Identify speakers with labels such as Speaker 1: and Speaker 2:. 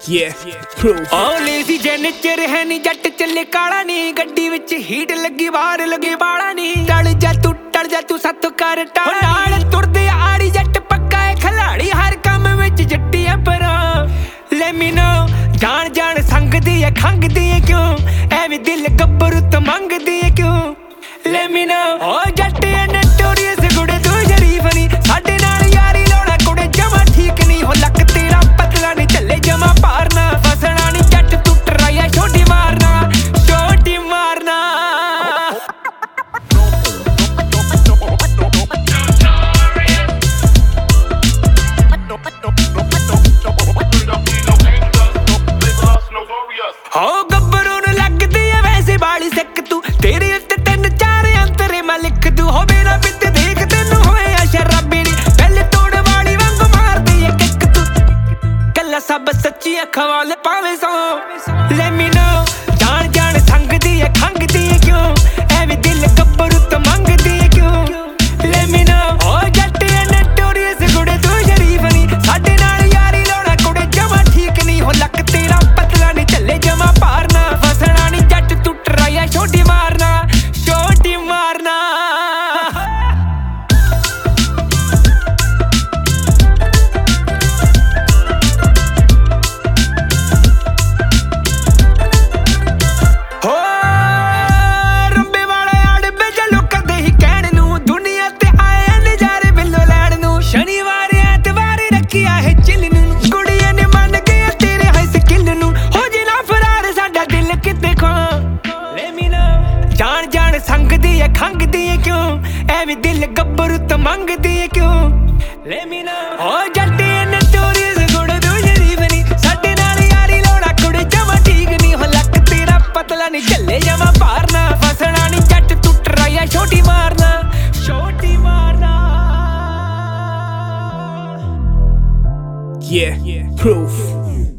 Speaker 1: proof
Speaker 2: lazy जेनेचर है नी जट चले काला नी गड्डी विच हीट लगी बाहर लगे बाला नी टल जा तू सत कर टाला नाल तुरदे आड़ी जट पक्का है खिलाड़ी हर काम विच जट्टी है पर ले मी नो जान जान संगदी है खंगदी है क्यों एवें दिल गब्बरू तो मंगदी है क्यों ले मी नो ओ जट है नटोरियस गुड़े तू शरीफ नी साडे नाल यारी लाउणा कुड़े जमा ठीक नहीं हो लक तेरा पतला नहीं चले जमा पारना फसना नहीं जट तू टराया छोटी मारना हो गब्बरू नूं लगदी है वैसे बाली सिक तू तेरे उत्ते 3-4 अंतरे मैं लिख दूं हो मेरा बित देख तैनूं होया शराबी नी पहले तोड़ वाली वांग मारदी है किक तू कल्ला सब सच्ची अखां वाले पावे सो ले मी नो जान जान संगदी है खंगदी है क्यों एवें दिल गब्बरू तो मंगदी है क्यों ले मी नो ओ जट है नटोरियस गुड़े तू शरीफ नी साडे नाल यारी लाउणा कुड़े जमा ठीक नहीं हो लक तेरा पतला नहीं चले जमा पारना फसना नहीं जट तू टराया छोटी मारना हो रंबे वाले आड़ बेजा लोकां दे ही कहण नूं दुनिया ते आए नज़ारे बिल्लो लैण नूं शनिवार ऐतवार रखिया है चिल नूं कुड़ियां ने मन गया तेरे है स्किल नूं हो जिना फरार साडा दिल किते खो ले मी नो जान जान संगदी है खंगदी है क्यों एवें दिल गब्बरू तो मंगदी है क्यों ले मी नो ओ जट नटोरियस गुड़ तू शरीफ नी साडे नाल यारी लाउणा कुड़े जमा ठीक नहीं हो लक तेरा पतला नहीं चले जमा पारना फसना नहीं जट तू टराया छोटी मारना
Speaker 1: proof